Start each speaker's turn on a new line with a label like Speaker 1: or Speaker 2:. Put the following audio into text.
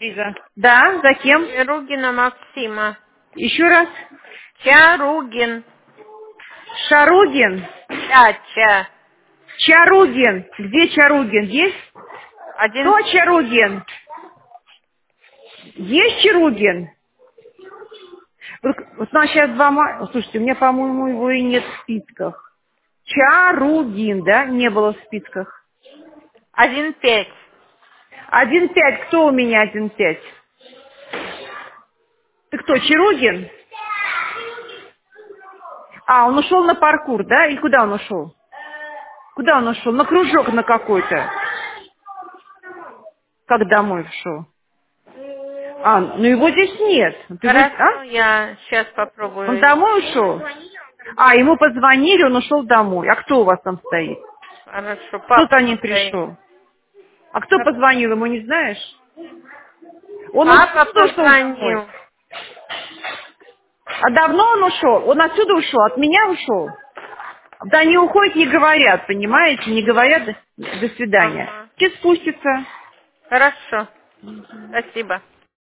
Speaker 1: Лиза. Да, за кем?
Speaker 2: Чаругина Максима.
Speaker 1: Еще раз.
Speaker 2: Чаругин.
Speaker 1: Шаругин.
Speaker 2: Ча.
Speaker 1: Чаругин. Где Чаругин? Есть?
Speaker 2: Один.
Speaker 1: Кто Чаругин? Есть Чаругин? Вот у нас сейчас Слушайте, у меня, по-моему, его и нет в списках. Чаругин, да? Не было в списках.
Speaker 2: 1-5.
Speaker 1: 1-5. Кто у меня 1-5? Ты кто, Чаругин? А, он ушел на паркур, да? И куда он ушел? Куда он ушел? На кружок на какой-то. Как домой ушел? А, ну его здесь нет. Ты
Speaker 2: Хорошо, я сейчас
Speaker 1: Он
Speaker 2: попробую.
Speaker 1: домой ушел? А, ему позвонили, он ушел домой. А кто у вас там стоит?
Speaker 2: Хорошо,
Speaker 1: Кто за
Speaker 2: папа
Speaker 1: ним
Speaker 2: стоит.
Speaker 1: пришел? А кто позвонил, ему не знаешь? Он
Speaker 2: Папа
Speaker 1: отсюда ушел домой.
Speaker 2: позвонил.
Speaker 1: А давно он ушел? Он отсюда ушел, от меня ушел? Да не уходят, не говорят, понимаете? Не говорят до свидания.
Speaker 2: Ага.
Speaker 1: Все спустится.
Speaker 2: Хорошо. Спасибо.